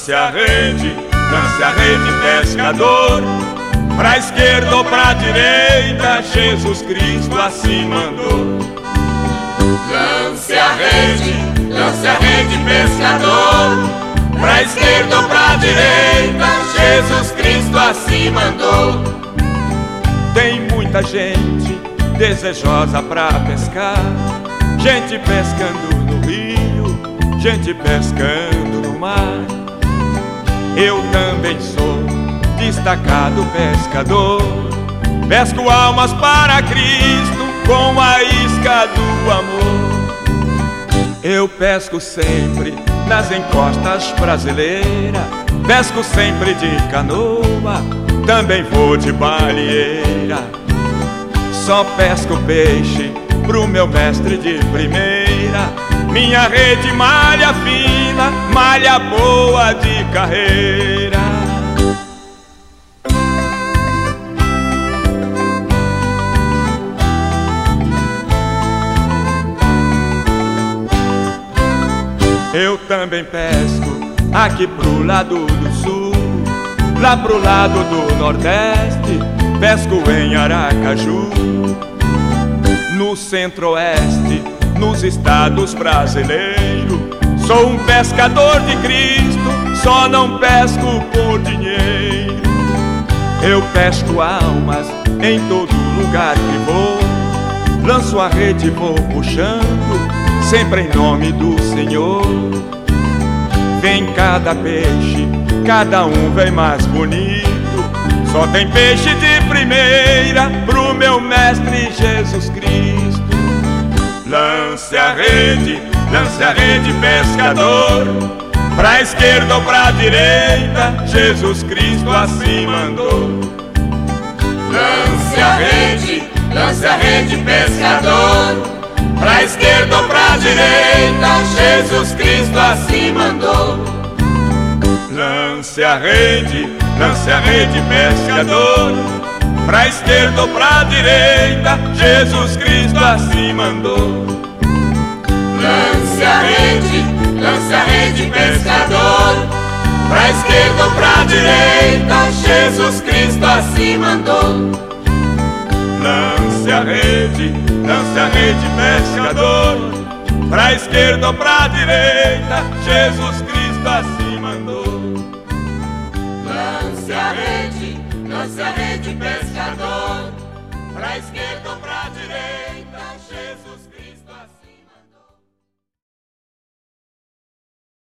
Lance a rede, pescador. Pra esquerda ou pra direita, Jesus Cristo assim mandou. Lance a rede, pescador. Pra esquerda ou pra direita, Jesus Cristo assim mandou. Tem muita gente desejosa pra pescar, gente pescando no rio, gente pescando no mar. Eu também sou destacado pescador, pesco almas para Cristo com a isca do amor. Eu pesco sempre nas encostas brasileiras, pesco sempre de canoa, também vou de baleeira. Só pesco peixe pro meu mestre de primeira, minha rede malha fina, malha boa de carreira. Eu também pesco aqui pro lado do sul, lá pro lado do nordeste, pesco em Aracaju. No centro-oeste, nos estados brasileiros, sou um pescador de Cristo, só não pesco por dinheiro. Eu pesco almas em todo lugar que vou, lanço a rede e vou puxando, sempre em nome do Senhor. Vem cada peixe, cada um vem mais bonito, só tem peixe de primeira pro meu mestre Jesus Cristo. Lance a rede, pescador. Pra esquerda ou pra direita, Jesus Cristo assim mandou. Lance a rede, pescador. Pra esquerda ou pra direita, Jesus Cristo assim mandou. Lance a rede, pescador. Pra esquerda ou pra direita, Jesus Cristo assim mandou. Lance a rede, pescador. Pra esquerda ou pra direita, Jesus Cristo assim mandou. Lance a rede, pescador. Pra esquerda ou pra direita, Jesus Cristo assim mandou. Lance a rede, pescador.